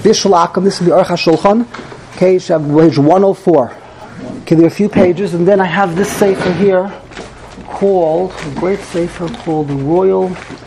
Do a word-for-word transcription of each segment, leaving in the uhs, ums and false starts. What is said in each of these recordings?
Bishul Akum. This is the Aruch HaShulchan, okay, page one oh four. Okay, there are a few pages, and then I have this sefer here called, a great sefer called the Royal,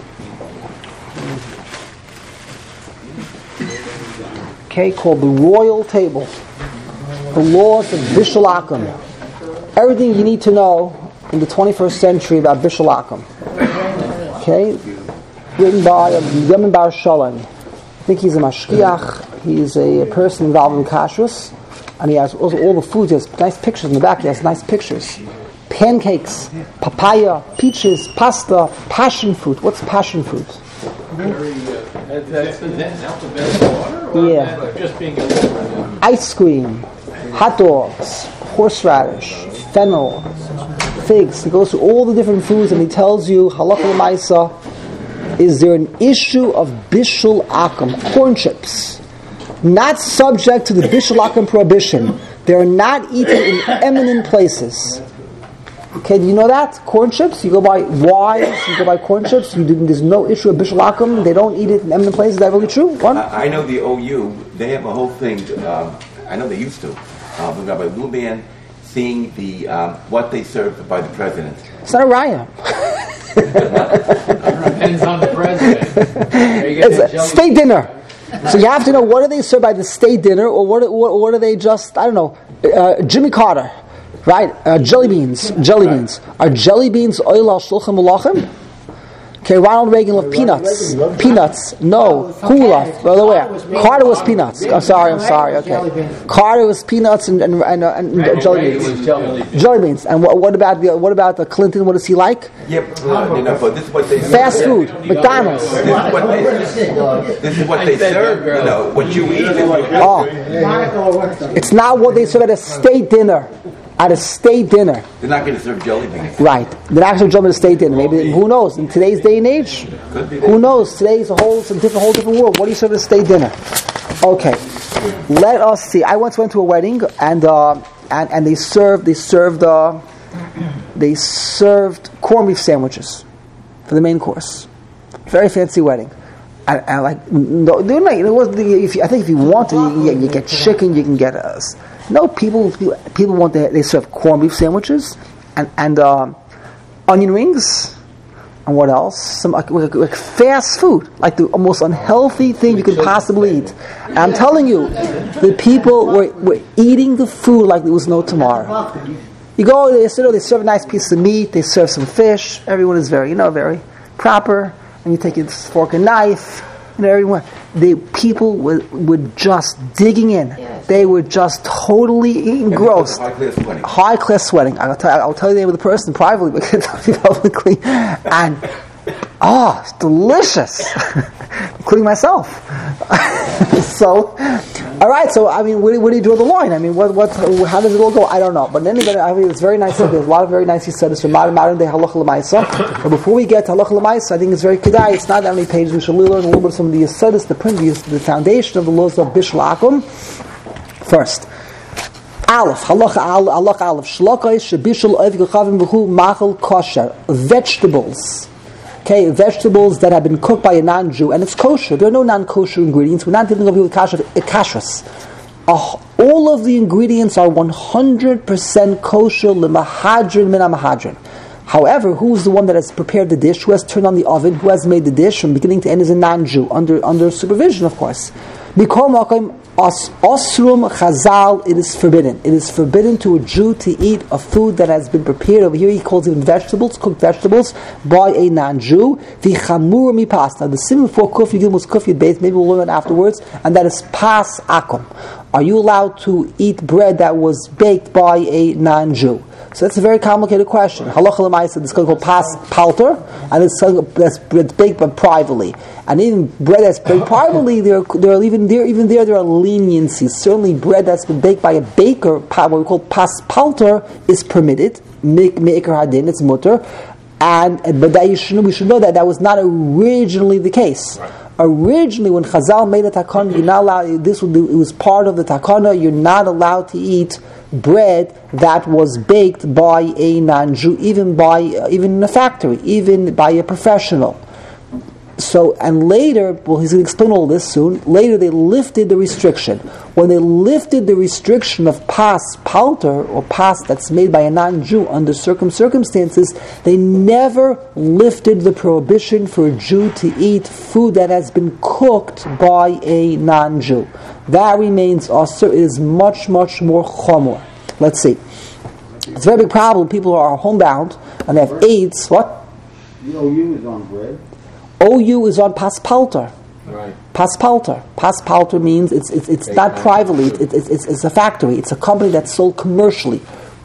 okay, called the Royal Table, the Laws of Bishul Akum. Everything you need to know in the twenty-first century about Bishul Akum. Okay, written by Yemen Bar Shalom. I think he's a mashkiach. He's a, a person involved in kashrus, and he has also all the foods. He has nice pictures in the back. He has nice pictures. Pancakes, papaya, peaches, pasta, passion fruit. What's passion fruit? That's alphabetical order, or yeah. Just being ice cream, hot dogs, horseradish, fennel, figs. He goes through all the different foods and he tells you halakha l'maisa. Is there an issue of bishul akum, corn chips, not subject to the bishul akum prohibition? They are not eaten in eminent places. Okay, do you know that? Corn chips, you go by wise, you go by corn chips, you didn't, there's no issue of bishul akum, they don't eat it in eminent places. Is that really true? One? I, I know the O U, they have a whole thing, um, I know they used to, uh, with Rabbi Luban seeing the um, what they served by the president. It's not a raya. Depends on the president. It's a state dinner. So you have to know, what are they served by the state dinner, or what, what, what are they just, I don't know, uh, Jimmy Carter, right? Uh, jelly beans, jelly beans. Are jelly beans oil al shulchan malachim? Okay, Ronald Reagan loved peanuts. Peanuts. No. Who loved? By the way, Carter was peanuts. I'm sorry, I'm sorry. Okay. Carter was peanuts and and, and, and, and jelly beans. Jelly beans. And what, what about the, what about the Clinton? What does he like? Yep. Uh, you know, but this is what they fast serve. food. McDonald's. This is what they, this is what they serve. You know, what you eat. Oh. It's not what they serve at a state dinner. At a state dinner. They're not going to serve jelly beans. Right. They're not going to jump at a state dinner. Maybe, who knows? In today's day and age, who knows? Today's a whole, it's a different, whole different world. What do you serve at a state dinner? Okay. Let us see. I once went to a wedding, and uh, and, and they served, they served, uh, they served corned beef sandwiches for the main course. Very fancy wedding. And, and like, no, they're not, it was, if you, I think if you want to, you, you, you get chicken, you can get us. No, people people want to, they serve corned beef sandwiches and and um, onion rings and what else? Some like, like, like fast food, like the most unhealthy thing you could possibly eat. And I'm telling you, the people were, were eating the food like there was no tomorrow. You go, they serve, they serve a nice piece of meat, they serve some fish. Everyone is very, you know, very proper. And you take your fork and knife. And everyone, the people were, were just digging in. Yes. They were just totally engrossed. High class sweating. High class sweating. I'll tell, I'll tell you the name of the person privately, but I can't tell you publicly. And oh, it's delicious, including myself. So, all right. So, I mean, where, where do you draw the line? I mean, what, what, how does it all go? I don't know. But anyway, I mean, it's very nice. There's a lot of very nice studies from modern, modern day halacha l'maisa. But before we get to halacha l'maisa, I think it's very kedai. It's not that many pages. We should learn a little bit of some of the studies, the principles, the foundation of the laws of bishul akum. First, Aleph, halacha halacha aleph, shlokay shebishul oivik chavim v'hu machal kosher, vegetables. Okay, vegetables that have been cooked by a non-Jew, and it's kosher. There are no non-kosher ingredients. We're not dealing with kashrus. Uh, all of the ingredients are one hundred percent kosher, lemahadrin min mahadrin. However, who is the one that has prepared the dish, who has turned on the oven, who has made the dish from beginning to end is a non-Jew, under under supervision, of course. Osrum chazal, it is forbidden. It is forbidden to a Jew to eat a food that has been prepared. Over here he calls even vegetables, cooked vegetables, by a non-Jew. The chamur mi pas. Now the sim before kuf yigim was kuf yid beis. Maybe we'll learn it afterwards. And that is pas akum. Are you allowed to eat bread that was baked by a non-Jew? So that's a very complicated question. Halacha l'maisa, this is called pas palter, and it's that's baked but privately. And even bread that's baked privately, there there are even there even there there are leniencies. Certainly, bread that's been baked by a baker, what we call pas palter, is permitted. Me'ikar hadin, it's mutter. And but that you should, we should know that that was not originally the case. Right. Originally, when Chazal made a takana, you're not allowed. This would, it was part of the takana. You're not allowed to eat bread that was baked by a non-Jew, even by uh, even in a factory, even by a professional. So, and later, well, he's going to explain all this soon. Later, they lifted the restriction. When they lifted the restriction of pas palter, or pas that's made by a non-Jew under certain circumstances, they never lifted the prohibition for a Jew to eat food that has been cooked by a non-Jew. That remains also, it is much, much more chomer. Let's see. It's a very big problem. People are homebound and they have AIDS. What? The O U is on bread. O U is on paspalter. Right. Paspalter. Paspalter means it's it's it's not privately. It, it, it's it's a factory. It's a company that's sold commercially.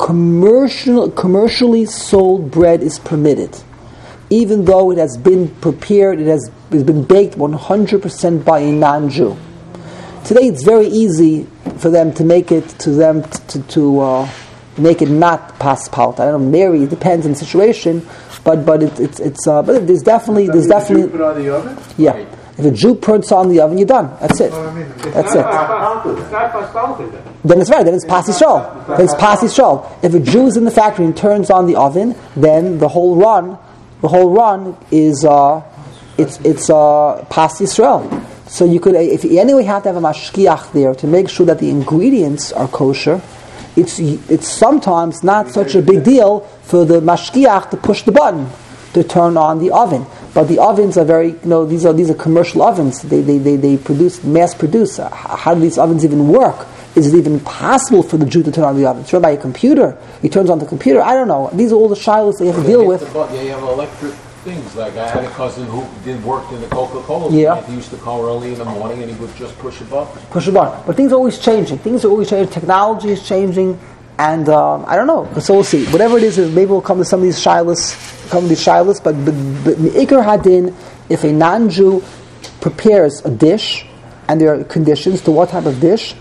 Commercial commercially sold bread is permitted, even though it has been prepared. It has it's been baked one hundred percent by a non-Jew. Today, it's very easy for them to make it to them to to, to uh, make it not paspalter. I don't know. Mary, it depends on the situation. But but it, it's it's uh, but there's definitely there's Something definitely the Jew put on the oven? yeah. If a Jew puts on the oven, you're done. That's it. Well, I mean, it's That's not it. paspalter It's not paspalter then. Then it's right. Then it's pas Yisrael. Then it's pas Yisrael. If a Jew is in the factory and turns on the oven, then the whole run, the whole run is uh, it's it's uh, pas Yisrael. So you could, if you anyway have to have a mashkiach there to make sure that the ingredients are kosher. It's it's sometimes not such a big deal for the mashkiach to push the button to turn on the oven. But the ovens are very, you know, these are these are commercial ovens. They they they, they produce, mass produce. How do these ovens even work? Is it even possible for the Jew to turn on the oven? It's run by a computer. He turns on the computer. I don't know. These are all the shilohs they have to deal with. The, yeah, you have electric things. Like I had a cousin who did work in the Coca-Cola Yeah. plant. He used to call early in the morning and he would just push a button. Push a button. But things are always changing. Things are always changing. Technology is changing. And um, I don't know. So we'll see. Whatever it is, maybe we'll come to some of these shilas, come to these shilas. But but Me'ikar Hadin, if a non-Jew prepares a dish, and there are conditions to what type of dish,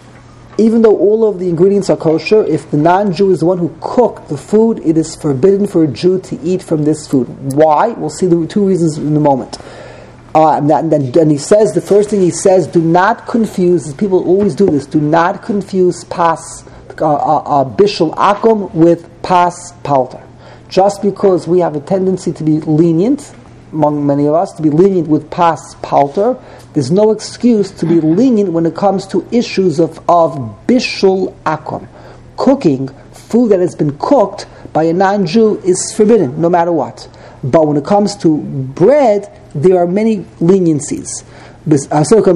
even though all of the ingredients are kosher, if the non-Jew is the one who cooked the food, it is forbidden for a Jew to eat from this food. Why? We'll see the two reasons in a moment. Uh, and, that, and then and he says, the first thing he says, do not confuse, people always do this, do not confuse pas, uh, uh, uh, bishul akum with pas palter. Just because we have a tendency to be lenient, among many of us, to be lenient with pas palter, there's no excuse to be lenient when it comes to issues of, of bishul akum. Cooking, food that has been cooked by a non-Jew is forbidden, no matter what. But when it comes to bread, there are many leniencies. In the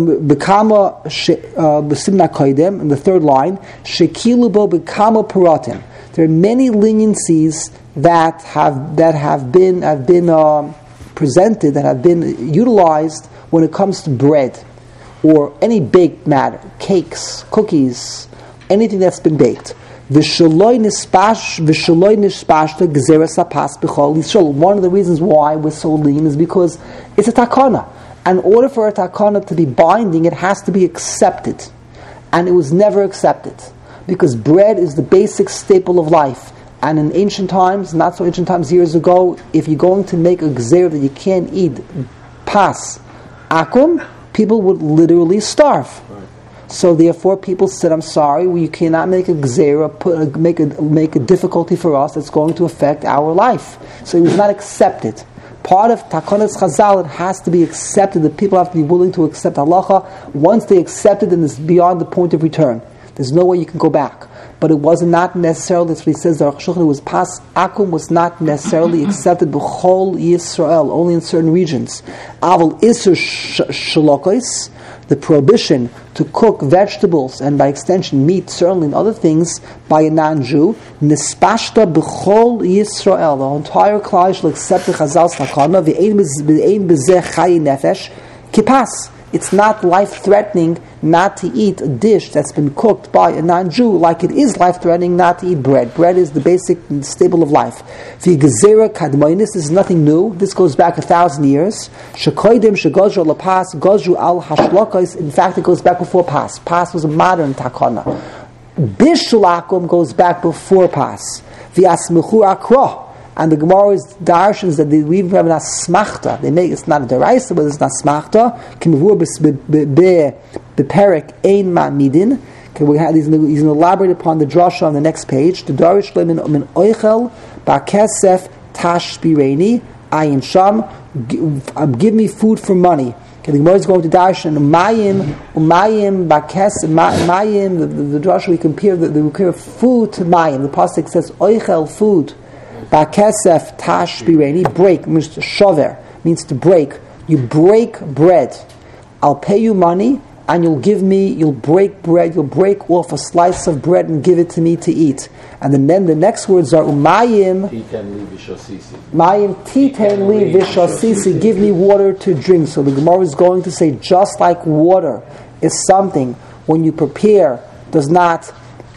third line, there are many leniencies that have that have been have been uh, presented, that have been utilized when it comes to bread or any baked matter, cakes, cookies, anything that's been baked. One of the reasons why we're so lean is because it's a takana. And in order for a takana to be binding, it has to be accepted. And it was never accepted. Because bread is the basic staple of life. And in ancient times, not so ancient times, years ago, if you're going to make a gzeir that you can't eat pas akum, people would literally starve. So therefore, people said, "I'm sorry, well, you cannot make a gzeira, put a, make a make a difficulty for us that's going to affect our life." So it was not accepted. Part of Takonas Chazal, it has to be accepted. The people have to be willing to accept halacha. Once they accept it, then it's beyond the point of return. There's no way you can go back. But it was not necessarily, that's what he says, it was pas akum was not necessarily accepted b'chol Yisrael, only in certain regions. Aval isur shalokos, the prohibition to cook vegetables and by extension meat, certainly in other things, by a non-Jew, nispashta b'chol Yisrael, the entire Klal shall accept the Chazal's takana, v'ein b'zeh chayi nefesh, kipas. It's not life-threatening not to eat a dish that's been cooked by a non-Jew, like it is life-threatening not to eat bread. Bread is the basic staple of life. The gezerah kadmoinis is nothing new. This goes back a thousand years. Shekoidim shegozru lapas gozru al hashlokos. In fact, it goes back before pas. Pas was a modern takana. Bishul akum goes back before pas. V'yasmechu akro. And the Gemara's darshans that they we even have an asmachta. They make it's not a deraisa, but it's an asmachta. Kimavur beperek ein ma'midin. Okay, we have he's going to elaborate upon the drasha on the next page. The darish lemin min oichel ba'kesef tashbireni ayin sham give, uh, give me food for money. Okay, the Gemara is going to darshan umayim, umayim bakes, umayim. The, the, the drasha we compare the, the we compare food to mayim. The pasuk says oichel food, bakesef tash bireni break means to shover means to break. You break bread. I'll pay you money, and you'll give me. You'll break bread. You'll break off a slice of bread and give it to me to eat. And then, then the next words are umayim. Mayim titen li vishasisi. Give me water to drink. So the Gemara is going to say, just like water is something when you prepare does not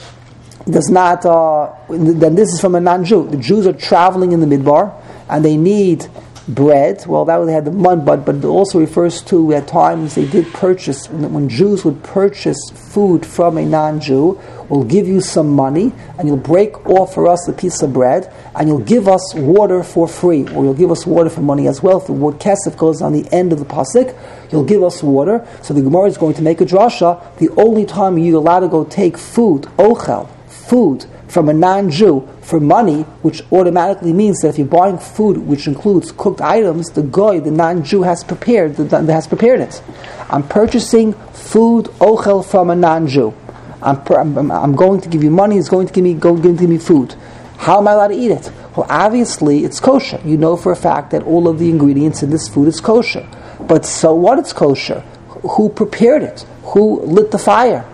does not. Uh, then this is from a non-Jew. The Jews are traveling in the midbar and they need bread. Well, that would have the mud, but but it also refers to at times they did purchase when Jews would purchase food from a non-Jew. We'll give you some money, and you'll break off for us a piece of bread, and you'll give us water for free, or you'll give us water for money as well. The word kesef goes on the end of the pasuk. You'll give us water. So the Gemara is going to make a drasha. The only time you're allowed to go take food, ochel, food from a non-Jew for money, which automatically means that if you're buying food which includes cooked items, the goy, the non-Jew, has prepared the, has prepared it. I'm purchasing food ochel from a non-Jew. I'm, I'm, I'm going to give you money. He's going to give me go give, give me food. How am I allowed to eat it? Well, obviously it's kosher. You know for a fact that all of the ingredients in this food is kosher. But so what? It's kosher. Who prepared it? Who lit the fire?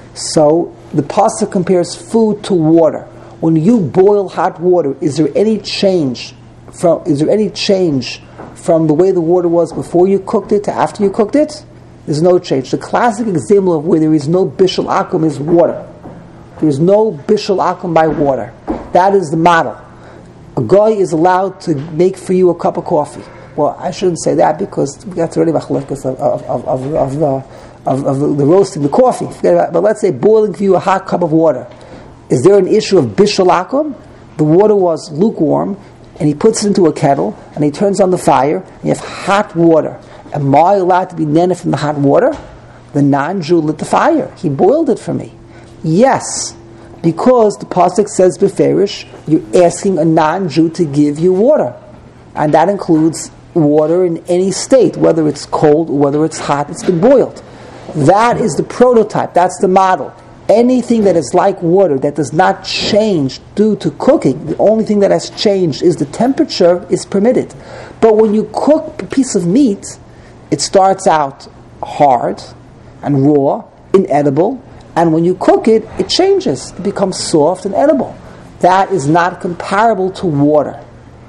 So the pasuk compares food to water. When you boil hot water, is there any change from is there any change from the way the water was before you cooked it to after you cooked it? There's no change. The classic example of where there is no bishul akum is water. There is no bishul akum by water. That is the model. A guy is allowed to make for you a cup of coffee. Well, I shouldn't say that because we got to already machlokes of of of of, of the Of, of the, the roasting the coffee. But let's say boiling for you a hot cup of water. Is there an issue of bishul akum? The water was lukewarm, and he puts it into a kettle, and he turns on the fire, and you have hot water. Am I allowed to be nana from the hot water? The non-Jew lit the fire. He boiled it for me. Yes, because the pasuk says beferish, you're asking a non-Jew to give you water, and that includes water in any state, whether it's cold or whether it's hot. It's been boiled. That is the prototype. That's the model. Anything that is like water that does not change due to cooking, the only thing that has changed is the temperature is permitted. But when you cook a piece of meat, it starts out hard and raw, inedible, and when you cook it, it changes. It becomes soft and edible. That is not comparable to water.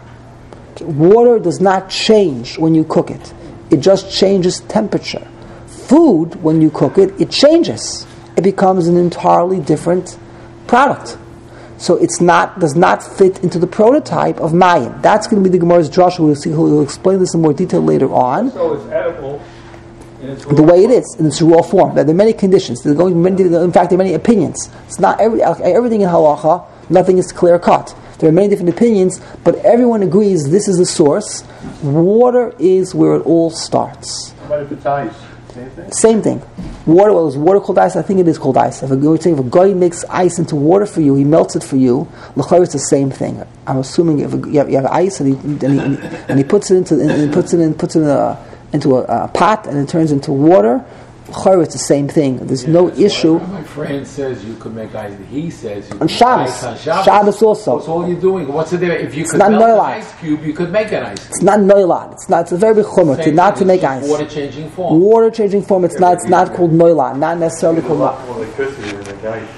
Water does not change when you cook it. It just changes temperature. Food, when you cook it, it changes. It becomes an entirely different product. So it's not does not fit into the prototype of mayim. That's going to be the Gemara's drasha. We'll see. We'll explain this in more detail later on. So it's edible in its raw the way it is in its raw form. There are many conditions. There are going to be many, in fact, there are many opinions. It's not every everything in halacha. Nothing is clear cut. There are many different opinions, but everyone agrees this is the source. Water is where it all starts. But if it's ice, same thing? Same thing. Water, well, is water called ice? I think it is called ice. If a, if a guy makes ice into water for you, he melts it for you, l'chayr it's the same thing. I'm assuming if a, you, have, you have ice and he, and he, and he puts it into and he puts it in puts it in a, into a, a pot and it turns into water, l'chayr it's the same thing. There's yeah, no issue. My friend says you could make ice. He says you On could Shabbos. make ice on Shabbos. Shabbos also. What's all you're doing? What's it there? If you It's could not melt an noilad. ice cube, you could make an ice cube. It's not noilad. It's not. It's a very big chumrah to Same not to thing, make it's just ice. Water changing form. Water changing form. It's not. It's not called noilad. Not necessarily called. Well, electricity in the ice.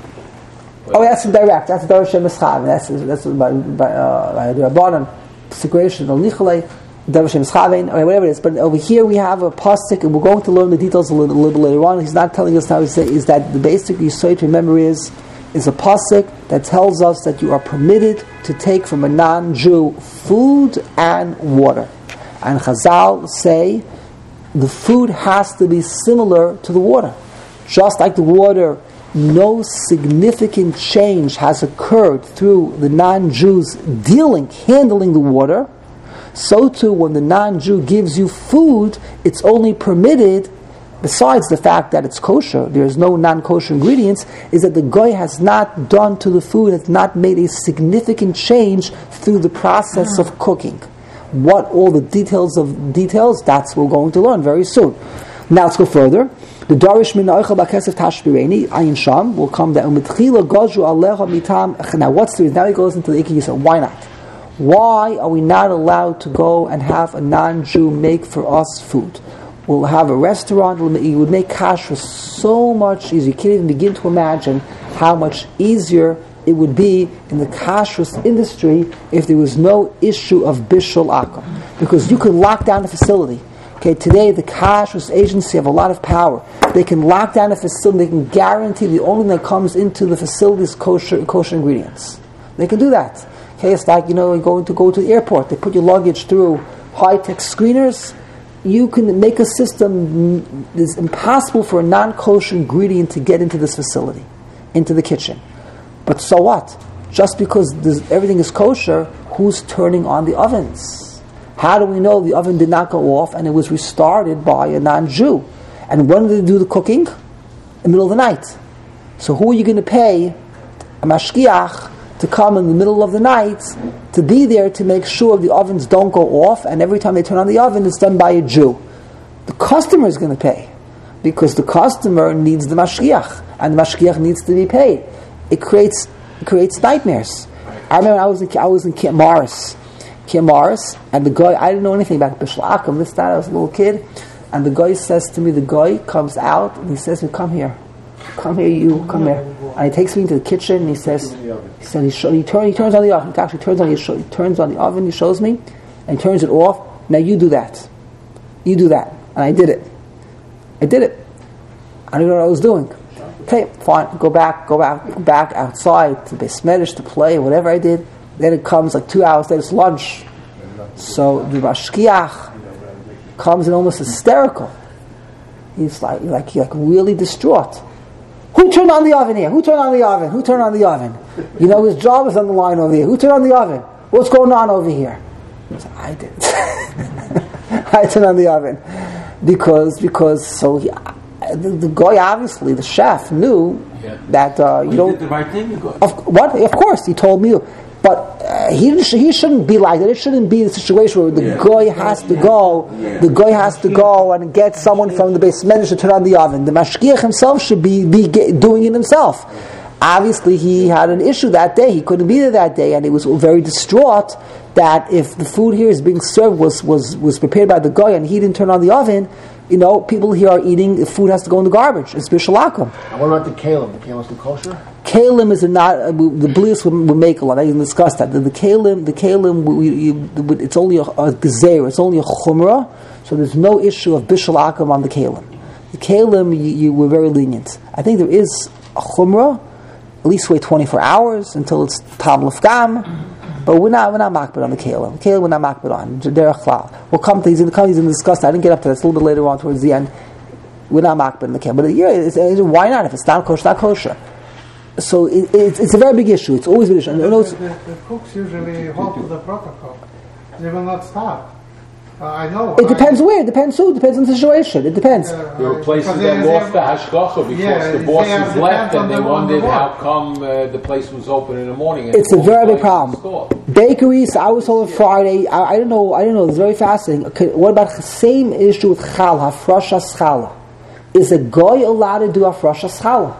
Oh, that's direct. That's Dor Shem Eschav. That's that's by by uh, by the Rabbanan segregation of Nicholay, Dor Shem Eschav, or whatever it is. But over here we have a pasuk, and we're going to learn the details a little, a little bit later on. He's not telling us now. He says is that the basic yesod to remember is is a pasuk that tells us that you are permitted to take from a non-Jew food and water, and Chazal say the food has to be similar to the water, just like the water. No significant change has occurred through the non-Jews dealing, handling the water. So too, when the non-Jew gives you food, it's only permitted, besides the fact that it's kosher, there's no non-kosher ingredients, is that the guy has not done to the food, has not made a significant change through the process of cooking. What all the details of details, that's what we're going to learn very soon. Now let's go further. The Darish min Oichel Bakesef Tashbireni, Ayin Sham, will come down. Now what's the reason? Now he goes into the Ikki Yisrael. Why not? Why are we not allowed to go and have a non-Jew make for us food? We'll have a restaurant, you would make kashrus so much easier. You can't even begin to imagine how much easier it would be in the kashrus industry if there was no issue of bishul akum. Because you could lock down the facility. Okay, today the kashrus agency have a lot of power. They can lock down a facility, they can guarantee the only thing that comes into the facility is kosher, kosher ingredients. They can do that. Okay, it's like, you know, you're going to go to the airport, they put your luggage through high-tech screeners. You can make a system, it's impossible for a non-kosher ingredient to get into this facility, into the kitchen. But so what? Just because everything is kosher, who's turning on the ovens? How do we know the oven did not go off and it was restarted by a non-Jew? And when did they do the cooking? In the middle of the night. So who are you going to pay a mashgiach to come in the middle of the night to be there to make sure the ovens don't go off, and every time they turn on the oven it's done by a Jew? The customer is going to pay because the customer needs the mashgiach and the mashgiach needs to be paid. It creates it creates nightmares. I remember I was in I was in Camp Morris, Camp Morris, and the guy, I didn't know anything about bishul akum, this that I was a little kid, and the guy says to me, the guy comes out and he says to me, come here. Come here, you, come here. And he takes me into the kitchen and he says, he said, he, show, he, turn, he turns on the oven. He actually turns on, he, show, he turns on the oven, he shows me, and he turns it off. Now you do that. You do that. And I did it. I did it. I didn't know what I was doing. Okay, fine. Go back, go back, go back outside to Beis Medrash to play, whatever I did. Then it comes like two hours later, it's lunch. So the mashgiach comes in almost hysterical. He's like, like, he's like really distraught. Who turned on the oven here? Who turned on the oven? Who turned on the oven? You know, his job is on the line over here. Who turned on the oven? What's going on over here? He said, I did. I turned on the oven. Because, because, so he, the, the guy, obviously, the chef, knew yeah. that uh, you he don't... did the right thing, of, what? Of course, he told me. But uh, he he shouldn't be like that. It shouldn't be the situation where the yeah. guy has to go. Yeah. The guy has to go and get someone from the Beis Medrash to turn on the oven. The mashgiach himself should be, be get, doing it himself. Obviously, he had an issue that day. He couldn't be there that day, and he was very distraught that if the food here is being served was was, was prepared by the guy and he didn't turn on the oven, you know, people here are eating. The food has to go in the garbage. It's bishul akum. And what about the kalim? The kalim is the kosher. Kalim is a not uh, the bliss will, will make a lot. I can discuss that. The, the kalim, the kalim, we, you, it's only a, a gezer. It's only a chumrah, so there's no issue of bishul akum on the kalim. The kalim, you, you were very lenient. I think there is a chumrah. At least wait twenty-four hours until it's tam lefgam. But we're not we're not makbid on the kalim. The kalim we're not makbid on. Derech klal. We'll come to he's going to come. He's going to discuss that. I didn't get up to that. It's a little bit later on towards the end. We're not makbid on the kalim. But yeah, it's, it's, why not? If it's not kosher, not kosher. So it, it's, it's a very big issue. It's always been an issue. The, the, the, the cooks usually hold to the protocol. They will not stop. Uh, I know. It depends I, where. It depends who. It depends on the situation. It depends. Uh, There were places because that they- lost the hashgacha because Yeah, the they bosses have- left depends on and they the- on the wondered work. how come uh, the place was open in the morning. And It's it a was very big closed problem. store. Bakeries. I was told on Friday. I, I don't know. I don't know. It's very fascinating. Okay, what about the same issue with chal hafrashas challah? Is a guy allowed to do hafrashas challah?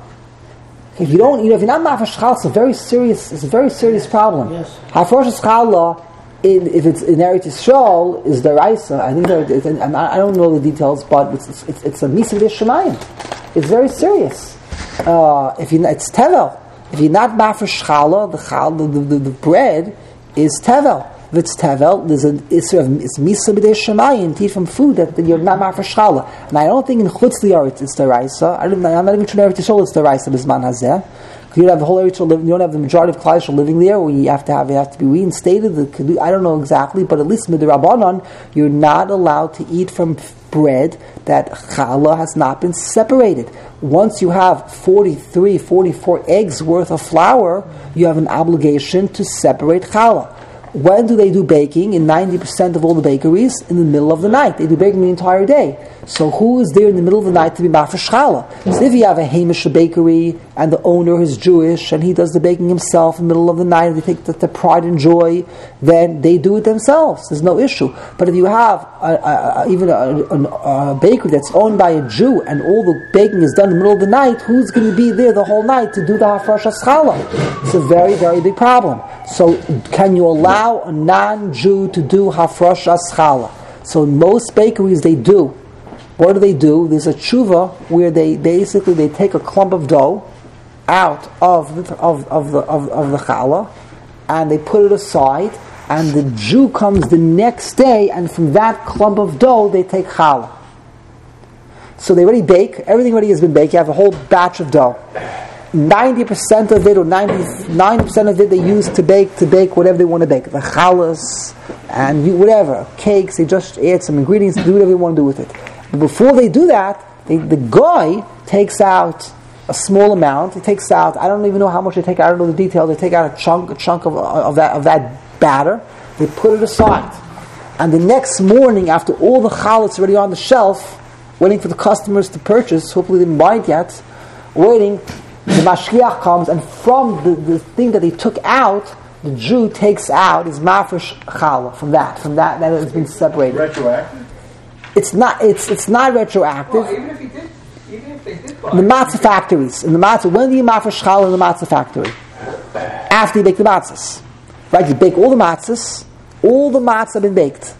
If you don't, you know, if you're not mafresh challah, it's a very serious. It's a very serious problem. Yes. Hafrashas challah, in, if it's in Eretz Yisrael, is deraisa. I think that it's, and I don't know the details, but it's it's, it's, it's a misa b'shamayim. It's very serious. Uh, if you, it's tevel. If you're not mafresh challah, the chal, the, the, the bread is tevel. If it's tevel, there's a it's, it's misa b'shamayim to eat from food that, that you're not mafresh challah. And I don't think in chutz li'aretz it's deraisa. I don't, I'm not even sure in Eretz Yisrael it's deraisa b'zman hazeh. You don't have the whole Eretz Yisrael living. You don't have the majority of Klal Yisrael living there, or you have to have it have to be reinstated. The, I don't know exactly, but at least midrabanan, you're not allowed to eat from bread that challah has not been separated. Once you have forty-three, forty-four eggs worth of flour, you have an obligation to separate challah. When do they do baking? In ninety percent of all the bakeries, in the middle of the night. They do baking the entire day. So who is there in the middle of the night to be mafresh challah? So if you have a Hamish bakery and the owner is Jewish and he does the baking himself in the middle of the night and they take the, the pride and joy, then they do it themselves. There's no issue. But if you have a, a, a, even a, a, a bakery that's owned by a Jew and all the baking is done in the middle of the night, who's going to be there the whole night to do the hafresh challah? It's a very, very big problem. So can you allow a non-Jew to do hafresh challah? So in most bakeries they do. What do they do? There's a tshuva where they basically they take a clump of dough out of the, of, of the of, of the challah and they put it aside, and the Jew comes the next day and from that clump of dough they take challah. So they already bake, everything already has been baked, you have a whole batch of dough. ninety percent of it or ninety-nine percent of it they use to bake to bake whatever they want to bake. The challahs and you, whatever, cakes, they just add some ingredients, do whatever they want to do with it. But before they do that, they, the guy takes out a small amount. He takes out, I don't even know how much they take out, I don't know the details. They take out a chunk, a chunk of, of that of that batter. They put it aside. And the next morning, after all the challahs already on the shelf, waiting for the customers to purchase, hopefully they didn't buy it yet, waiting, the mashgiach comes, and from the, the thing that they took out, the Jew takes out his mafresh challah from that, from that that has been separated. Retroactive? It's not. It's it's not retroactive. Well, even if he did, even if they did buy In the matzah factories, in the matzah, when do you mafresh challah in the matzah factory? After you bake the matzahs, right? You bake all the matzahs, all the matzahs have been baked,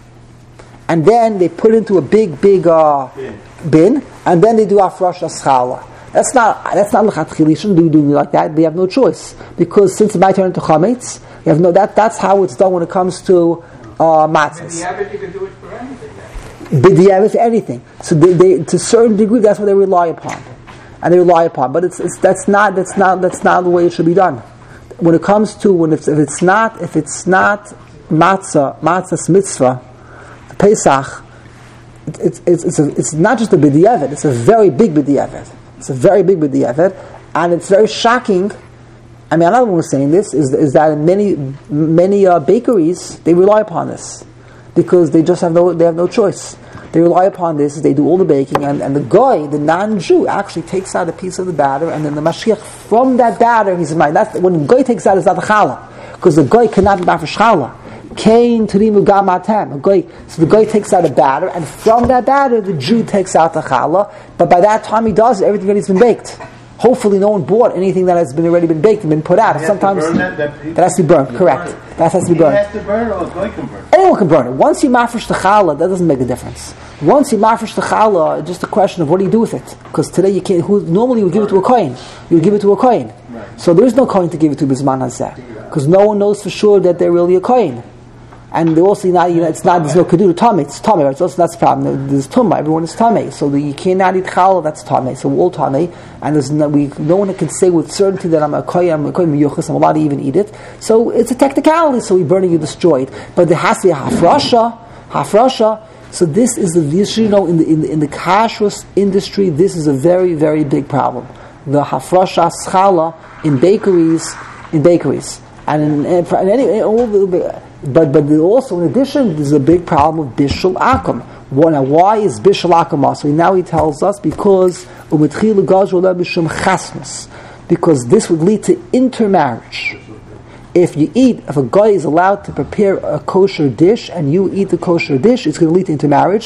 and then they put it into a big, big uh, bin, and then they do hafresh challah. That's not that's not l'chatchila. You shouldn't do doing it like that. They have no choice because since it might turn into chametz, you have no that. That's how it's done when it comes to uh, matzahs. B'diavad, you can do it for anything. B'diavad for anything. So they, they, to a certain degree, that's what they rely upon, and they rely upon. But it's, it's that's not that's not that's not the way it should be done. When it comes to when it's, if it's not if it's not matzah matzah's mitzvah, the Pesach, it, it, it's it's a, it's not just a b'diavad. It's a very big b'diavad. It's a very big b'diavad, and it's very shocking. I mean, another one was saying this is is that in many many uh, bakeries they rely upon this because they just have no they have no choice. They rely upon this. They do all the baking, and, and the guy, the non-Jew, actually takes out a piece of the batter, and then the mashgiach from that batter, he says, "My that's when the guy takes out is not the challah, because the guy cannot be mafresh challah." Kain Turimu Gamatem. So the guy takes out a batter, and from that batter, the Jew takes out the challah. But by that time he does, everything already has been baked. Hopefully, no one bought anything that has been already been baked and been put out. Sometimes that, that, that has to be burned. Correct. Burn that has to be he burned. has to burn it, or the guy can burn it. Anyone can burn it. Once you mafresh the challah, that doesn't make a difference. Once you mafresh the challah, it's just a question of what do you do with it. Because today you can't. Who, normally you would give it to a kohen. You would give it to a kohen. Right. So there is no kohen to give it to bisman hazeh, because no one knows for sure that they're really a kohen. And they also not, you know, it's not, there's no kedusha tummy, it's tummy, right? So that's the problem. There's tumma, everyone is tummy. So the, you cannot eat challah, that's tummy. So we're all tummy. And there's no, we, no one can say with certainty that I'm a kohen, I'm a kohen miyuchas, I'm allowed to even eat it. So it's a technicality, so we burn it, you destroy it. But there has to be a hafrasha, hafrasha. So this is the issue, you know, in the, in the, in the kashrus industry, this is a very, very big problem. The hafrasha challah in bakeries, in bakeries. And in, in, in any, in all the, But but also in addition, there's a big problem of bishul akum. Well, now, why is bishul akum also? Now he tells us because because this would lead to intermarriage. If you eat, if a guy is allowed to prepare a kosher dish and you eat the kosher dish, it's going to lead to intermarriage.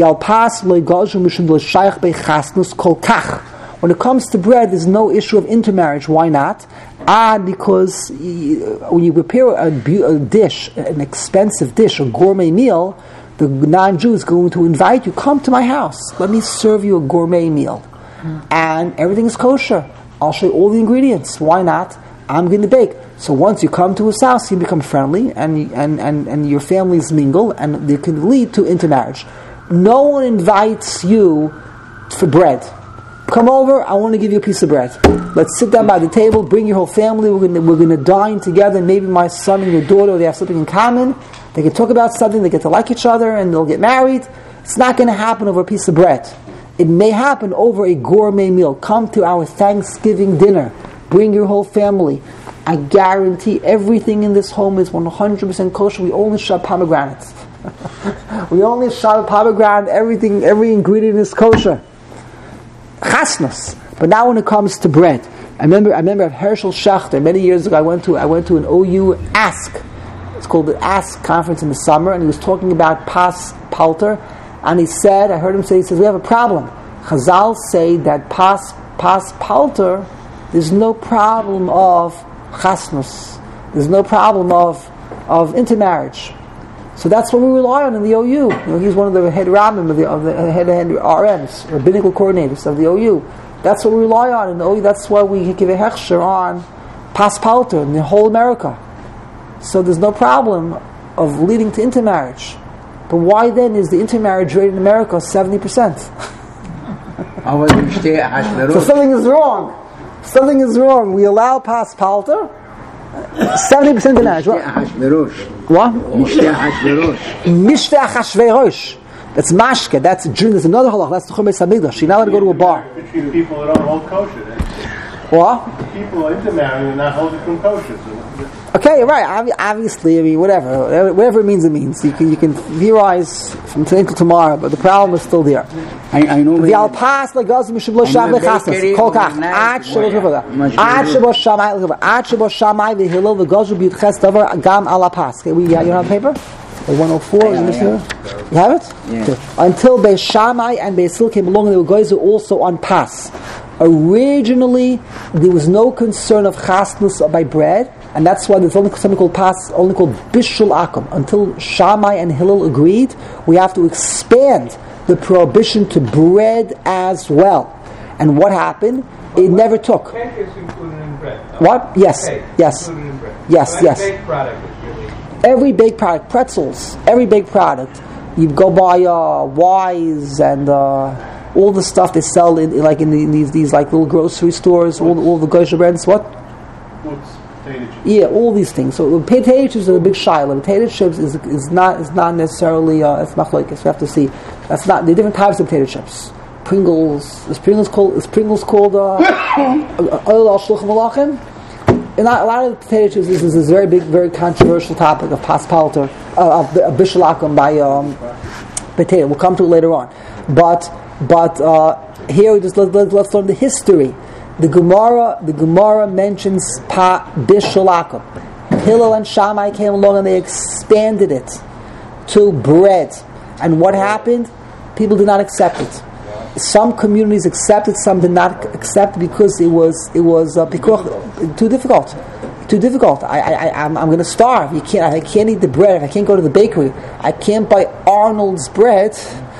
When it comes to bread, there's no issue of intermarriage. Why not? Ah, because when you prepare a, a dish, an expensive dish, a gourmet meal, the non-Jew is going to invite you, come to my house, let me serve you a gourmet meal. Mm. And everything is kosher. I'll show you all the ingredients. Why not? I'm going to bake. So once you come to his house, you become friendly, and, and, and, and your families mingle, and they can lead to intermarriage. No one invites you for bread. Come over, I want to give you a piece of bread. Let's sit down by the table, bring your whole family, we're going to, we're going to dine together, maybe my son and your daughter, they have something in common, they can talk about something, they get to like each other, and they'll get married. It's not going to happen over a piece of bread. It may happen over a gourmet meal. Come to our Thanksgiving dinner, bring your whole family. I guarantee everything in this home is one hundred percent kosher. We only shove pomegranates. We only shot pomegranate, everything, every ingredient is kosher. Chasnas. But now when it comes to bread, I remember I remember Herschel Schachter, many years ago I went to I went to an O U Ask. It's called the Ask conference in the summer, and he was talking about Pas Palter, and he said, I heard him say, he says, we have a problem. Chazal say that Pas Pas Palter, there's no problem of chasnus. There's no problem of of intermarriage. So that's what we rely on in the O U. You know, he's one of the head rabbim of the, of the head, head R Ms, rabbinical coordinators of the O U. That's what we rely on in the O U. That's why we give a hechsher on Pas Palter in the whole America. So there's no problem of leading to intermarriage. But why then is the intermarriage rate in America seventy percent? So something is wrong. Something is wrong. We allow Pas Palter, seventy percent intermarriage. What? Mishteh Achashverosh. That's mashke. That's a drink. There's another halach. That's the Chumash Hamikdash. You're not allowed to go to a bar. Between people that don't hold kosher. What? People are intermarrying and not holding from kosher. Okay, right. Obviously, I mean, whatever, whatever it means, it means. You can you can theorize from today until tomorrow, but the problem is still there. I, I know. The alpas legaz mishublo shamay chasnas kolkach ad shelo tevada ad shebo shamay ad shebo shamay v'hilel v'gaz b'yitches davar gam alapas. Okay, we you don't have paper. one oh four. You You have it. Yeah. Okay. Until Beis Shammai and Beis Hillel came along, they were guys who also on pas. Originally, there was no concern of chasnus by bread. And that's why there's only something called pas, only called bishul akum. Until Shammai and Hillel agreed, we have to expand the prohibition to bread as well. And what happened? It never took. Cake is included in bread. What? Yes, Cake yes, included in bread. yes, So yes. Baked product is really. Every baked product, pretzels, every baked product, you go buy uh, Wise and uh, all the stuff they sell in, like in, the, in these these like little grocery stores, all, all the kosher brands. What? What's potato chips? Yeah, all these things. So potato chips is a big shiloh. Potato chips is is not is not necessarily uh, it's machlokes. We have to see. That's not the different types of potato chips. Pringles is Pringles called is Pringles called uh, oil al shluchim malachim. And a lot of the potato chips is, is this very big, very controversial topic of pas palter, uh, of, of bishul akum by um, potato. We'll come to it later on. But but uh, here we just let, let, let's learn the history. The Gemara the Gemara mentions pa bishul akum. Hillel and Shammai came along and they expanded it to bread. And what happened? People did not accept it. Some communities accepted, some did not accept because it was it was uh, too difficult, too difficult. I I I'm, I'm going to starve. You can't. I can't eat the bread. If I can't go to the bakery, I can't buy Arnold's bread.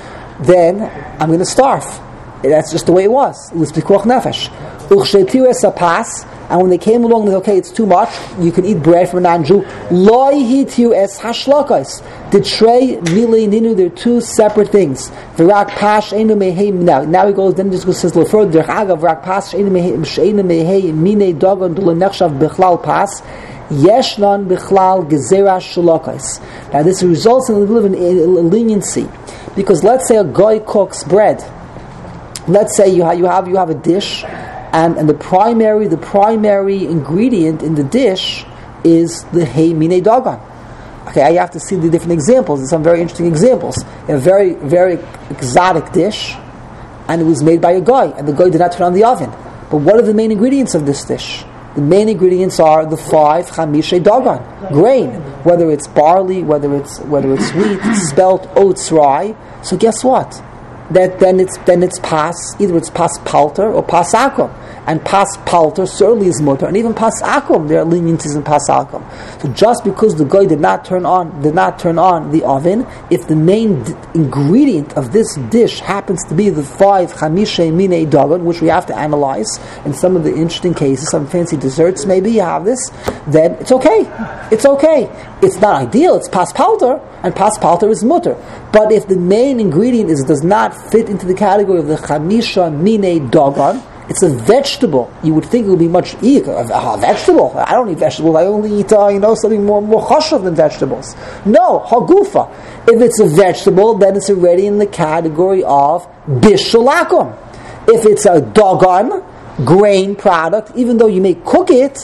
Then I'm going to starve. That's just the way it was. It was pikuach nefesh. Uchshetiru es hapas. And when they came along, they said, okay, it's too much. You can eat bread from a non-Jew. Lo hitiu es hashlokos. The trey, mili, ninu, they're two separate things. V'rak pash, einu mehei, now, now he goes, then he just goes, says, l'fur, derch agav, v'rak pash, einu mehei, mine dogon, d'lo nechshav b'chlal pas, yeshnan b'chlal gezerah shalokos. Now this results in a little bit of leniency. Because let's say a guy cooks bread. Let's say you have, you have, you have a dish, And, and the primary the primary ingredient in the dish is the hey mine dagan. Okay, I have to see the different examples. There's some very interesting examples. A very, very exotic dish, and it was made by a guy, and the guy did not turn on the oven. But what are the main ingredients of this dish? The main ingredients are the five chamishe dagan, grain, whether it's barley, whether it's whether it's wheat, spelt, oats, rye. So guess what? That then it's then it's pas, either it's pas palter or pas akum. And pas palter certainly is mutter, and even pas akum there are leniencies in pas akum. So just because the guy did not turn on did not turn on the oven, if the main d- ingredient of this dish happens to be the five chamishe mine dagan, which we have to analyze in some of the interesting cases, some fancy desserts maybe you have this, then it's okay. It's okay. It's not ideal. It's pas palter, and pas palter is mutter. But if the main ingredient is does not fit into the category of the chamisha mine dagan, it's a vegetable. You would think it would be much easier. A vegetable? I don't eat vegetables. I only eat, uh, you know, something more more chashuv than vegetables. No, hagufa. If it's a vegetable, then it's already in the category of bishul akum. If it's a dagan, grain product, even though you may cook it,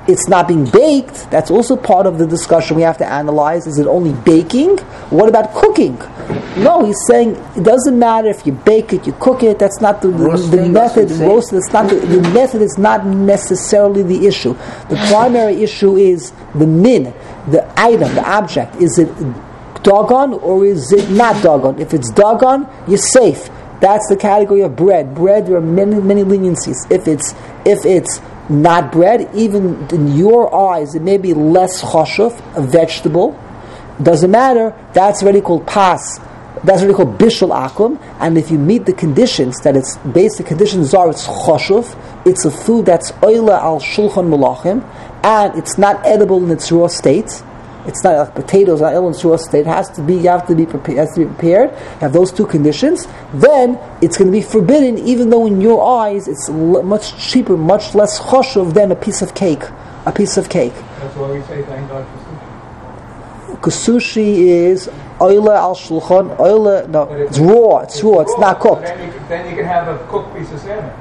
it's not being baked, that's also part of the discussion we have to analyze. Is it only baking? What about cooking? No, he's saying it doesn't matter if you bake it, you cook it. That's not the, the, the method. Roasted. It's not the, the method is not necessarily the issue. The primary issue is the min, the item, the object. Is it dogon or is it not dogon? If it's dogon, you're safe. That's the category of bread. Bread, there are many, many leniencies. If it's if it's not bread, even in your eyes, it may be less choshev, a vegetable. Doesn't matter. That's already called pas. That's already called bishul akum. And if you meet the conditions, that its basic conditions are, it's choshev, it's a food that's oila al shulchan malachim, and it's not edible in its raw state. It's not like potatoes, not edible in its raw state. It has to be. You have to be prepared. Has to be prepared. You have those two conditions. Then it's going to be forbidden, even though in your eyes it's l- much cheaper, much less choshev than a piece of cake. A piece of cake. That's why we say thank God for sushi. Because sushi is oila al shulchan. Oila, no, But it's raw. It's raw. It's raw, not cooked. Then you, can, then you can have a cooked piece of salmon.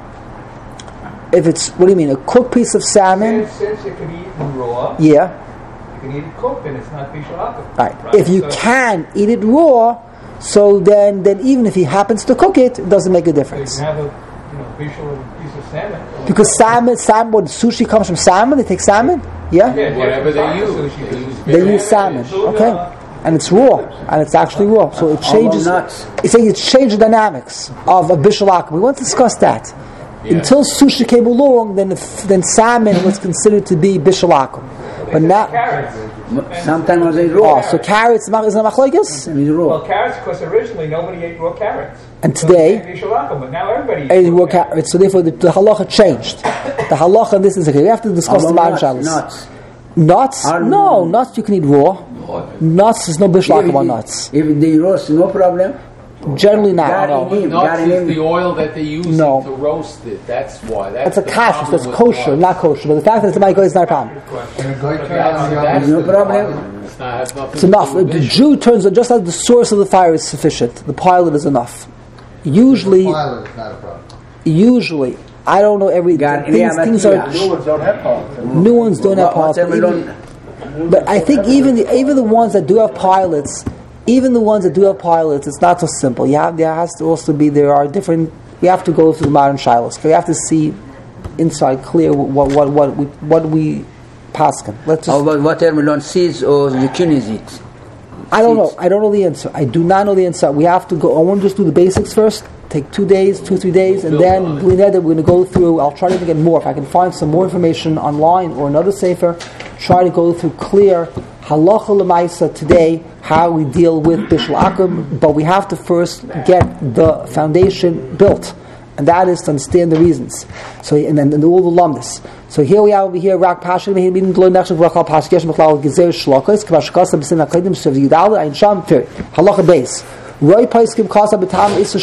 If it's, what do you mean, a cooked piece of salmon? Since, since it can be eaten raw, Yeah. you can eat it cooked, and it's not bishul akum. Right. If you So- can eat it raw, so then, then even if he happens to cook it, it doesn't make a So you difference. can have a you know bishul piece of salmon. Because salmon, salmon, when sushi comes from salmon, they take salmon. Yeah. Yeah, Whatever they different use. kinds of sushi. They use They very- use salmon. Tuna. Okay. And it's raw, and it's actually raw. So it changes. nuts? It's saying it's changed the dynamics of a bishul akum. We want to discuss that. Yeah. Until sushi came along, then then salmon was considered to be bishul akum. But now, Carrots. Sometimes they oh, raw. so carrots is it machlokes? It's raw. Well, carrots, because originally nobody ate raw carrots. And So today- they ate bishul akum, but now everybody eats And raw raw carrots. So therefore, the, the halacha changed. The halacha. This is okay. We have to discuss the nuts, man nuts. Nuts? Are No, no- nuts you can eat raw. Nuts is no bishul akum on nuts. If they roast, no problem. Generally not. Got No. it. Nuts Got it is in. the oil that they use No. to roast it. That's why. That's That's a the kashrus. problem That's with kosher, nuts. not kosher. But the fact that it's a micro is not a problem. That's, that's No the problem. It's not, has nothing It's to enough. do with The issue. Jew turns out just like the source of the fire is sufficient. The pilot is enough. Usually, Pilot is not a problem. usually, I don't know every Got it. things. Yeah, but Things yeah. are New ones don't have pilots. new ones don't have pilots. Whatever But, even, don't- but I think even the, even the ones that do have pilots, even the ones that do have pilots, it's not so simple. You have there has to also be there are different. We have to go through the modern shilos. We have to see inside clear what what what we what we paskin. Let's How just. about watermelon seeds or zucchini seeds? I don't know. I don't know the answer. I do not know the answer. We have to go. I want to just do the basics first. Take two days, two three days, and then we're going to go through. I'll try to get more. If I can find some more information online or another sefer, try to go through clear halacha l'maisa today how we deal with bishul akum. But we have to first get the foundation built, and that is to understand the reasons. So and then and all the lumdus. So here we are over here. Rak pasha we mean glow nechshav rachal paskesh mechlal gezer shlokos k'vashkasa b'sin hakadim shav yidal ein sham fer halacha base. Roy paiskim kasa b'tam is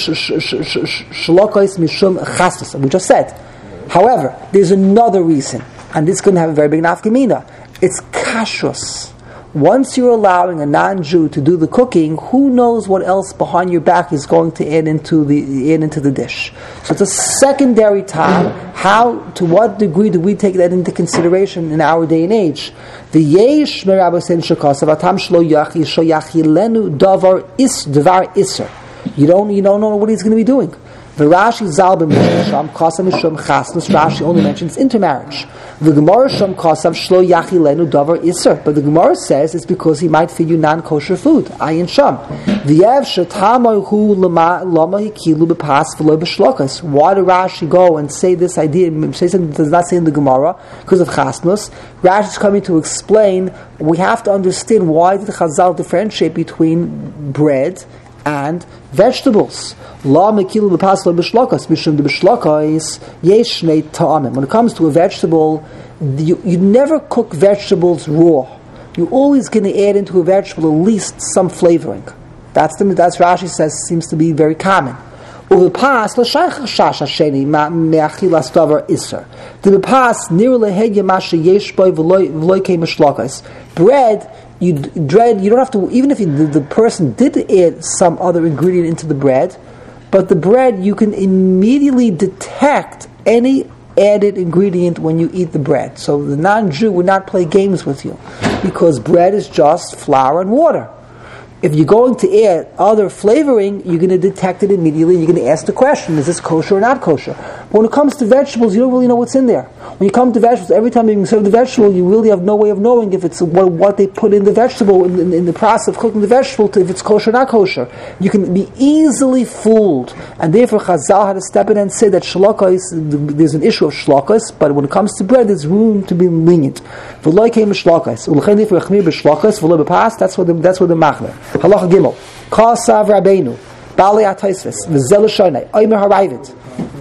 shlokos mishum chastus. We just said. However, there's another reason, and this can have a very big nafkamina. It's kashrus. Once you're allowing a non-Jew to do the cooking, who knows what else behind your back is going to add into the add into the dish? So it's a secondary time. How, to what degree do we take that into consideration in our day and age? The yesh merabah sen shekasav atam shlo yachi shlo yachilenu davar is davar iser. You don't you don't know what he's going to be doing. The Rashi Zalbim Sham Kasam Mishum Chasnus. Rashi only mentions intermarriage. The Gemara Sham Kasav Shlo Yachilenu Davar Isser. But the Gemara says it's because he might feed you non-kosher food. Ayin Sham. V'yev Shetamahu Lama Lama Hikilu B'Pas V'Lo B'Shlokas. Why did Rashi go and say this idea? Say something that does not say in the Gemara because of Chasnus. Rashi is coming to explain. We have to understand why did Chazal differentiate between bread and vegetables. La mekilu b'pasla b'shlokas mishum de b'shlokas yesh shnei ta'amim. When it comes to a vegetable, you, you never cook vegetables raw. You're always going to add into a vegetable at least some flavoring. That's the that's Rashi says seems to be very common. U'v'pas l'shaych shash hasheni me'achilas davar iser. The b'pas nir lehedya masha yesh boy v'loy kei mishlokas. Bread. You dread. You don't have to. Even if you, the, the person did add some other ingredient into the bread, but the bread you can immediately detect any added ingredient when you eat the bread. So the non-Jew would not play games with you, because bread is just flour and water. If you're going to add other flavoring, you're going to detect it immediately. You're going to ask the question, is this kosher or not kosher? But when it comes to vegetables, you don't really know what's in there. When you come to vegetables, every time you serve the vegetable, you really have no way of knowing if it's what, what they put in the vegetable, in, in, in the process of cooking the vegetable, to if it's kosher or not kosher. You can be easily fooled. And therefore, Chazal had to step in and say that shlokos, there's an issue of shlokos, but when it comes to bread, there's room to be lenient. V'lo came shlokos. That's what the, that's what the machmer. Halacha Gimel. Kasav Rabbeinu. Bali Ataisvis. V'zel Shonai. Oimer Harayvit.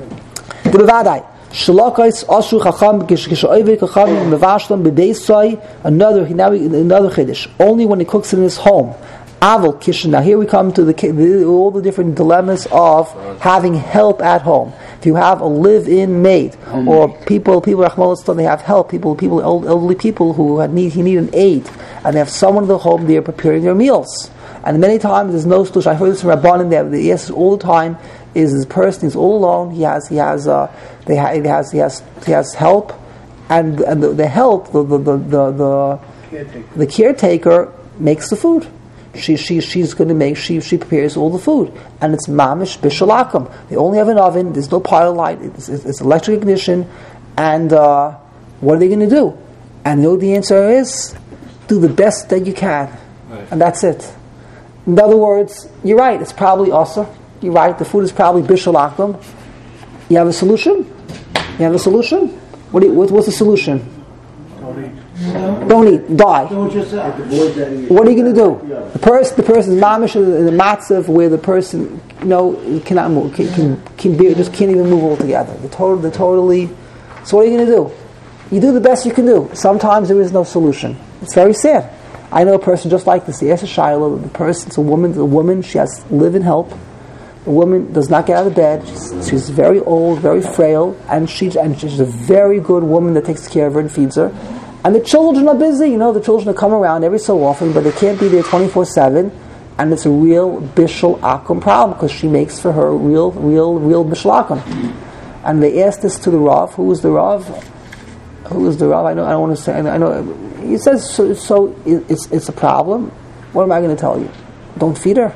The Bevadai. Shalokais Asru Chacham Kishoyve Chacham Mevashlam Bebeisai. Another now another chiddush. Only when he cooks it in his home. Aval Kishin. Now here we come to the all the different dilemmas of having help at home. If you have a live-in maid, or people, people, they have help, people, people, elderly people who need, he need an aid, and they have someone in the home, they are preparing their meals. And many times there's no solution. I heard this from Rabbanim. They they ask all the time: is this person is all alone? He has, he has, uh, they ha- he has, he has, he has help, and and the, the help, the the the the, the, caretaker. the caretaker makes the food. She she she's going to make she she prepares all the food, and it's mamish bishalakum. They only have an oven. There's no pile light. It's, it's, it's electric ignition, and uh, what are they going to do? And you know the answer is, do the best that you can, right. And that's it. In other words, you're right. It's probably also you're right. The food is probably bishalakum. You have a solution. You have a solution. What, do you, what what's the solution? Don't eat. Don't eat. Die. What are you going to do? The person, the person's mamish in the matzav where the person, you know, cannot move, can, can, can be, just can't even move altogether. The total, the totally. So what are you going to do? You do the best you can do. Sometimes there is no solution. It's very sad. I know a person just like this. Yes, a Shiloh. The person, it's a woman. The woman, she has live-in help. The woman does not get out of bed. She's, she's very old, very frail, and she's and she's a very good woman that takes care of her and feeds her. And the children are busy, you know, the children come around every so often, but they can't be there twenty-four seven, and it's a real bishul akum problem, because she makes for her real, real, real bishul akum. And they asked this to the Rav. Who was the Rav? Who was the Rav? I know, I don't want to say, I know, he says, so, so it's, it's a problem. What am I going to tell you? Don't feed her.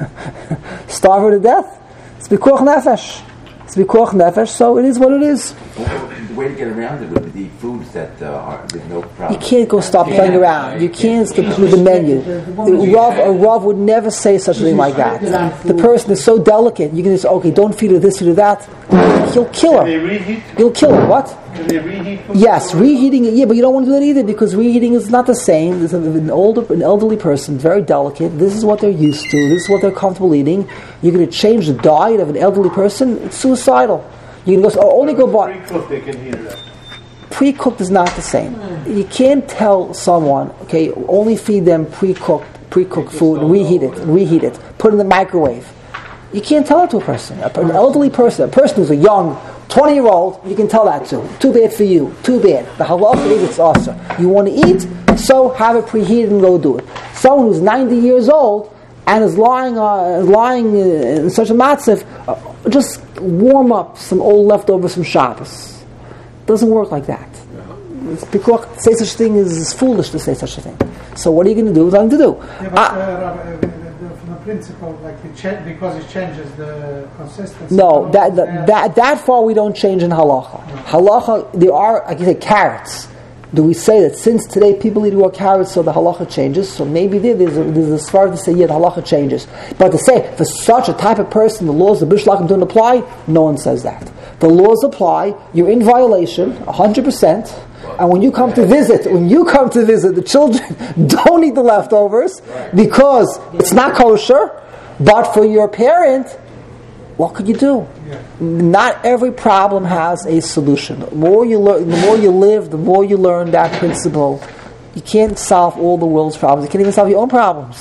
Starve her to death. It's bikuach nefesh. It's bikuach nefesh, so it is what it is. The way to get around it would be foods that uh, are with no problem. You can't go stop playing around. You can't skip through the menu. The Rav, a Rav would never say such a thing like that. The person is so delicate. You can say, okay, don't feed her this, feed her that. He'll kill her. Can they reheat? He'll kill her. What? Can they reheat food? Yes, reheating it. Yeah, but you don't want to do that either, because reheating is not the same. There's an older, an elderly person, very delicate. This is what they're used to. This is what they're comfortable eating. You're going to change the diet of an elderly person. It's suicidal. You're going to go. Oh, only go buy. Pre-cooked, they can heat it up. Pre-cooked is not the same. You can't tell someone, okay, only feed them pre-cooked, pre-cooked food, and reheat it, reheat it, put it in the microwave. You can't tell it to a person. An elderly person, a person who's a young twenty-year-old, you can tell that to. Too bad for you. Too bad. The halacha is it's awesome. You want to eat, so have it preheated and go do it. Someone who's ninety years old and is lying, uh, lying in such a matzav, uh, just warm up some old leftovers from Shabbos. Doesn't work like that. It's because to say such a thing is foolish to say such a thing. So what are you going to do? Nothing to do. Yeah, but, uh, uh, from the principle, like it cha- because it changes the consistency. No, that, that that that far we don't change in halacha. No. Halacha, there are, like you say, carrots. Do we say that since today people eat raw carrots, so the halacha changes? So maybe there, there's a, there's a svara to say, yeah, the halacha changes. But to say, for such a type of person, the laws of Bishul Akum don't apply, no one says that. The laws apply, you're in violation, one hundred percent, and when you come to visit, when you come to visit, the children don't eat the leftovers, because it's not kosher, but for your parent, what could you do? Yeah. Not every problem has a solution. The more you learn, the more you live, the more you learn that principle. You can't solve all the world's problems. You can't even solve your own problems.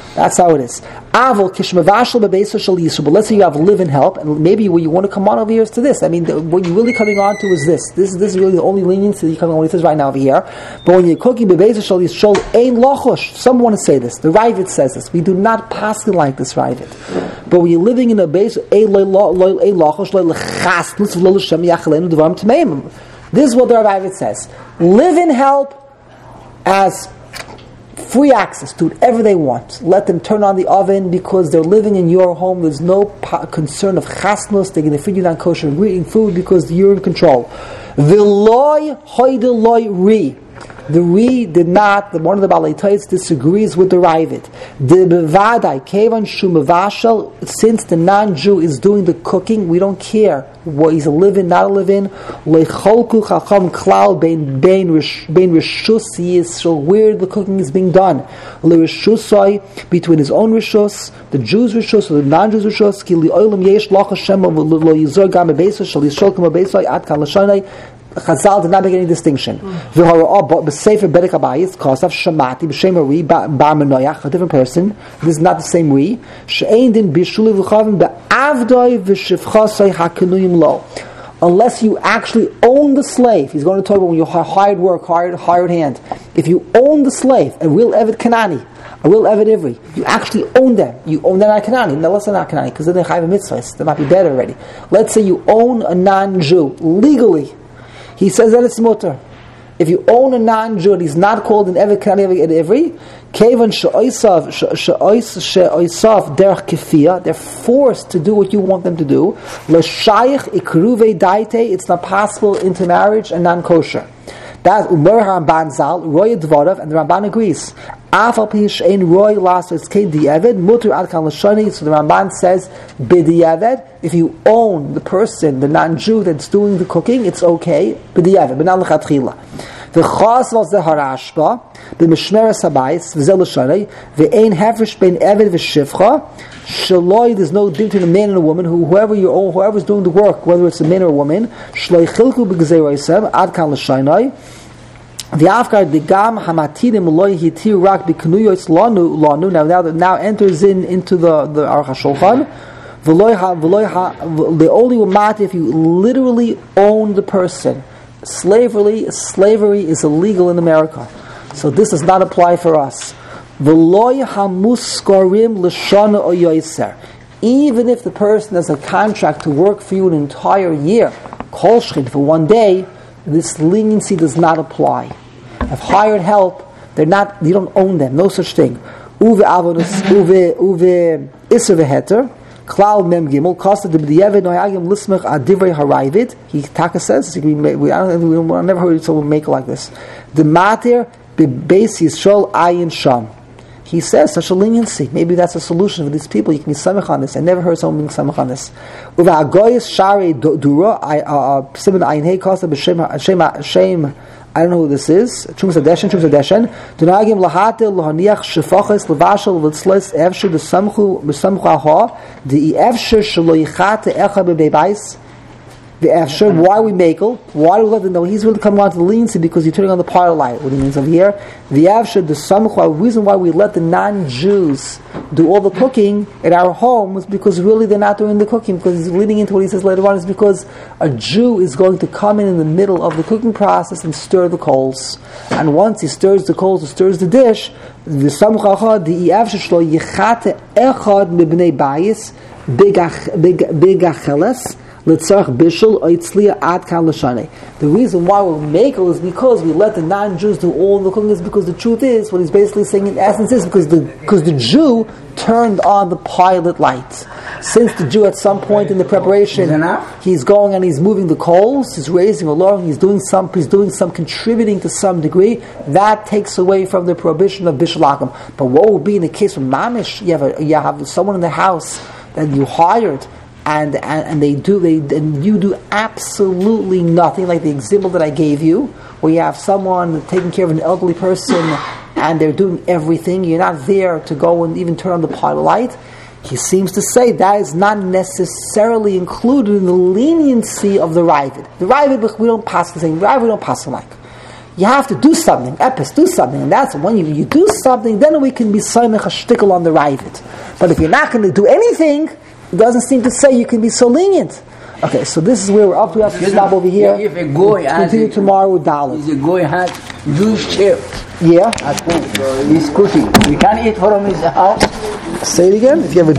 That's how it is. Avol kishmavashal bebeisa shel yisrael. But let's say you have live and help, and maybe what you want to come on over here is to this. I mean, the, what you're really coming on to is this. This is this is really the only leniency that you're coming on. What it says right now over here. But when you're cooking bebeisa shel yisrael, ein lochosh. Some want to say this. The Ravid says this. We do not pass it like this Ravid. But when you're living in a base, ein lochosh lo lechasnus lo l'shem yachalenu devarim tmeim. This is what the Ravid says. Live in help as free access to whatever they want. Let them turn on the oven because they're living in your home. There's no po- concern of chasnos. They're going to feed you non-kosher eating food because you're in control. V'loi hoideloi ri. The Ri did not, the, one of the Balei Tais disagrees with the Ravid. The Bevadai, Kevan Shumavashal, since the non-Jew is doing the cooking, we don't care what he's a live-in, not a live-in. Lecholku Chacham Klal Bein Bein Rishus Yisrael, where the cooking is being done. Lerishusai, between his own Rishus, the Jews' Rishus, or the non-Jews' Rishus, Ki Li'olam Yesh Lach Hashem Lo Yizor Gam Beisa Shal Yisrael Kama Beisa Ad Kan Lashanai. Chazal did not make any distinction. But Sefer Bedek Abayis, Kosav Shamati, B'Shem Ari, Bar Menoyach, a different person. This is not the same Ri. She'ein din b'shuli v'chavim be'avdoi v'shivchasai hakenuyim lo. Unless you actually own the slave. He's going to talk about when you hired work, hired hired hand. If you own the slave, a real Eved Kanani, a real Eved Ivri, you actually own them. You own them not Kanani. No, let's say not Kanani, because then they have a mitzvah. They might be better already. Let's say you own a non-Jew legally. He says that it's mutter. If you own a non-Jew and he's not called an Eved Kanani Eved Ivri, Kevan she'oisav she'oisav derech kefiyah, they're forced to do what you want them to do. L'shayich ikruve daite, it's not possible into marriage and non-kosher. That's Umar Ramban Zal, Roy Dvorav, and the Ramban agrees. Afal pish ein Roy last it's Kei di Eved, mutter ad kan l'shani, so the Ramban says, b'di Eved, if you own the person, the non-Jew that's doing the cooking, it's okay, b'di Eved, but not l'chatchila. The chas was the harashba, the mishmeres habayis, v'zel l'shani, v'ein hefresh bein Eved v'shivcha, shaloi, there's no difference between a man and a woman, who, whoever you own, whoever's doing the work, whether it's a man or a woman, shloi chilku b'gzeiraisem, ad kan l'shani, v'afkar digam hamatinim loy hitir rak b'knuyois lanu lanu, now now now enters in into the the Aruch HaShulchan, v'loy ha v'loy ha, the only umat if you literally own the person. Slavery slavery is illegal in America, so this does not apply for us. V'loy hamuskarim l'shana o yoiser, even if the person has a contract to work for you an entire year, kol shchin, for one day, this leniency does not apply. Have hired help, they're not, you don't own them, no such thing. Uve avonos, uve, uve, iser veheter, klal mem gimel, kosta de b'diavad, noyagim lismech adivrei harayvid, he taka says, we, we, I don't, we, I've never heard someone make it like this. The mater, bebeis yisrael ayin sham. He says such a leniency. Maybe that's a solution for these people. You can be samech on this. I never heard someone being samech on this. Uva agoyis shari dura, simon ayin hey kosta b'shem, shem, I don't know who this is. Chum Sadeshan, Chum Sadeshan. Dunagim lahate lahaniach shefachas levashal v'tzles evsher b'samchu b'samchu ha the evsher shelo yichate echa b'beibais the efsher. Why we makel? Why do we let them know he's really coming on to the leniency because you're turning on the power light? What he means over here, the efsher the samchu. The reason why we let the non-Jews do all the cooking at our home is because really they're not doing the cooking, because he's leading into what he says later on is because a Jew is going to come in in the middle of the cooking process and stir the coals, and once he stirs the coals, he stirs the dish, the samchacha the efsher shlo yichate echad mibnei bayis bigacheles. The reason why we make it is because we let the non-Jews do all the cooking is because the truth is, what he's basically saying in essence is because the because the Jew turned on the pilot light. Since the Jew at some point in the preparation, he's going and he's moving the coals, he's raising or lowering, he's doing some, he's doing some contributing to some degree, that takes away from the prohibition of Bishul Akum. But what would be in the case of Mamish? You have, a, you have someone in the house that you hired, And, and and they do they and you do absolutely nothing, like the example that I gave you, where you have someone taking care of an elderly person and they're doing everything. You're not there to go and even turn on the pilot light. He seems to say that is not necessarily included in the leniency of the Ravid. The Ravid we don't pass the same. Ravid we don't pass the like. You have to do something. Epis, do something. And that's when you, you do something, then we can be Saimech HaShtickle on the Ravid. But if you're not going to do anything, it doesn't seem to say you can be so lenient. Okay, so this is where we're up to. We have to stop over here. If a goy has Continue a, tomorrow with Dalit. if a goy has Jewish chef Yeah? at home, he's cooking. We can eat from his house. Say it again. If you have a